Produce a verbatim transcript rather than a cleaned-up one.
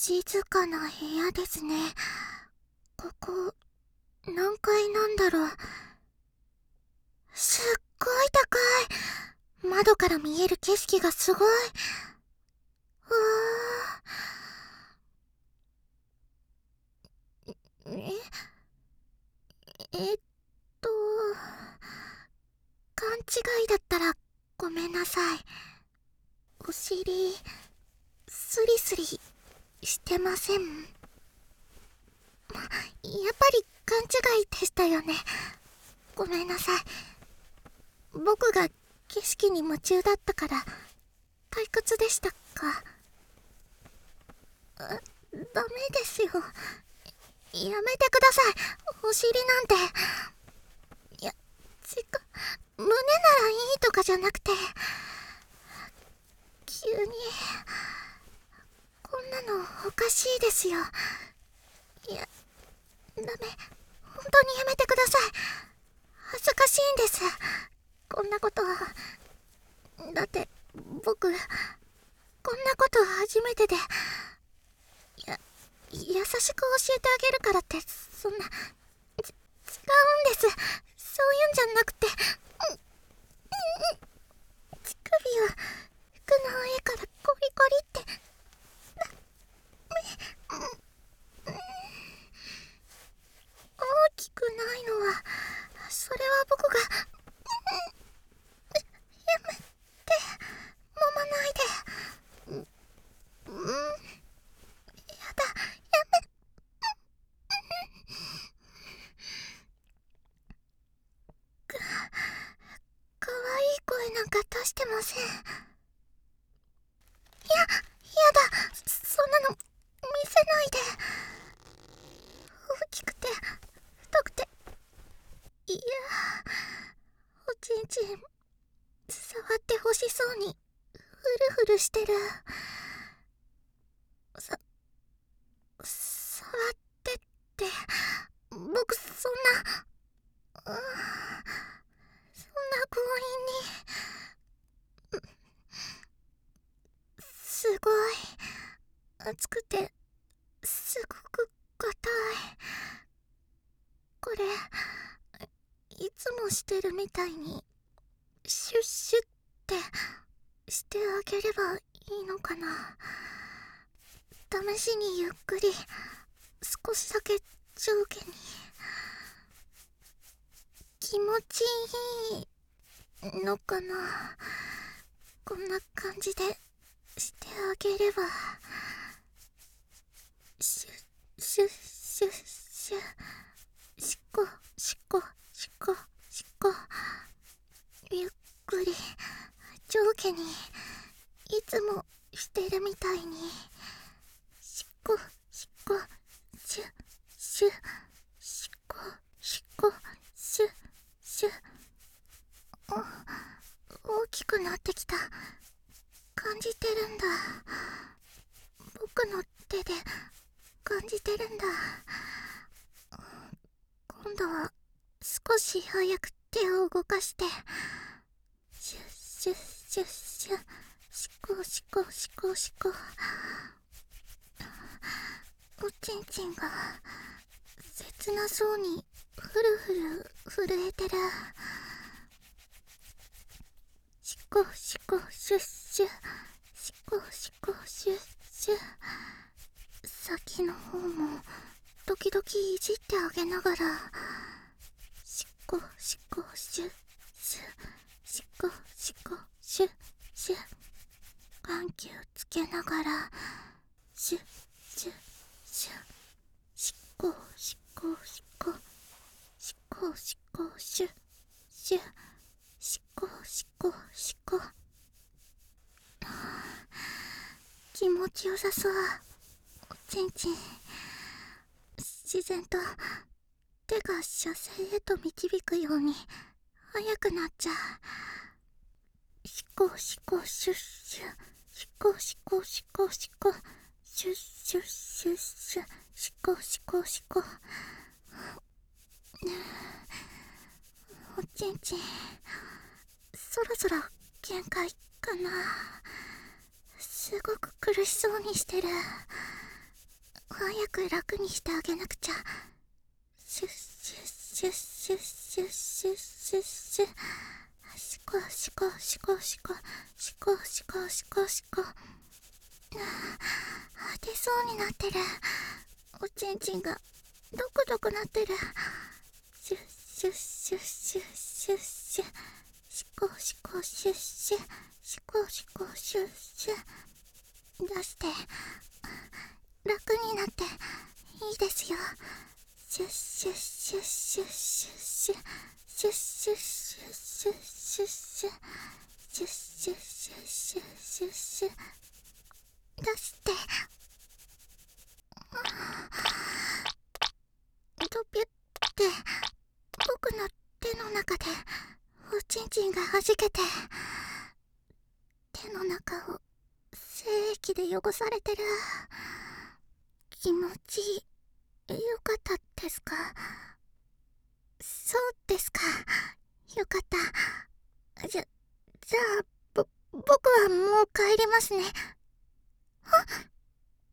静かな部屋ですね。ここ、何階なんだろう。すっごい高い。窓から見える景色がすごい。うわー。え、えっと、勘違いだったらごめんなさい。お尻、スリスリしてません？やっぱり勘違いでしたよね。ごめんなさい。僕が景色に夢中だったから退屈でしたか？ダメですよ。やめてください。お尻なんて。いや、ちか、胸ならいいとかじゃなくて、急に、こんなのおかしいですよ。いや、ダメ。本当にやめてください。恥ずかしいんです。こんなことは。だって、僕、こんなこと初めてで。いや、優しく教えてあげるからって、そんな、ち、違うんです。そういうんじゃなくて、うん、うん、乳首を服の上からコリコリって、ダメ、うん、うん、大きくないのは、それは僕が、うん、やめて、揉まないで、うん、うん、やだ、やめ、か、かわいい声なんか出してません。いや、やだ、そんなの、見せないで。大きくて、太くて、いや、おちんちん、触ってほしそうに、ふるふるしてる。さ、触ってって、僕そんな、うん、そんな強引に、すごい、熱くて、すごく硬い。これ、いつもしてるみたいに、シュッシュってしてあげればいいのかな。試しにゆっくり、少しだけ上下に。気持ちいいのかな。こんな感じでしてあげれば。シュッシュッシュッシュッ、しこしこしこしこ、ゆっくり上下に、いつもしてるみたいに、しこしこシュッシュッ、しこしこシュッシュッ。大きくなってきた。感じてるんだ。僕の手で感じてるんだ。今度は少し早く手を動かして、シュッシュッシュッシュッ、しこしこしこしこ。おちんちんが切なそうにふるふる震えてる。しこしこシュッシュ、しこしこシュッシュ。先の方も時々いじってあげながら、しこしこシュッシュ、しこしこシュッシュ。緩急つけながら、シュッシュッシュッ、しこしこしこしこしこシュッシュッ、しこしこしこ。気持ちよさそう。おちんちん、自然と手が射精へと導くように速くなっちゃう。しこしこシュッシュ、しこしこしこしこシュッシュッシュッシュ、しこしこしこ。おちんちん、そろそろ限界かな。すごく苦しそうにしてる。 早く楽にしてあげなくちゃ。シュッシュッシュッシュッシュッシュッシュッシュッ。シコシコシコシコシコシコシコシコ。出そうになってる。おちんちんがドクドクなってる。シュッシュッシュッシュッシュッシュッ。シコシコシュッシュッシコシコシュッシュッ。出して楽になっていいですよ。シュッシュッシュッシュッシュッシュッシュッシュッシュッシュッシュッシュッシュッシュッシュッシュッシュッシュッシュッ。出してドピュって僕の手の中でおちんちんがはじけて、手の中を精液で汚されてる。気持ちよかったですか？そうですか。よかった。じゃ、じゃあ、ぼ、僕はもう帰りますね。あ、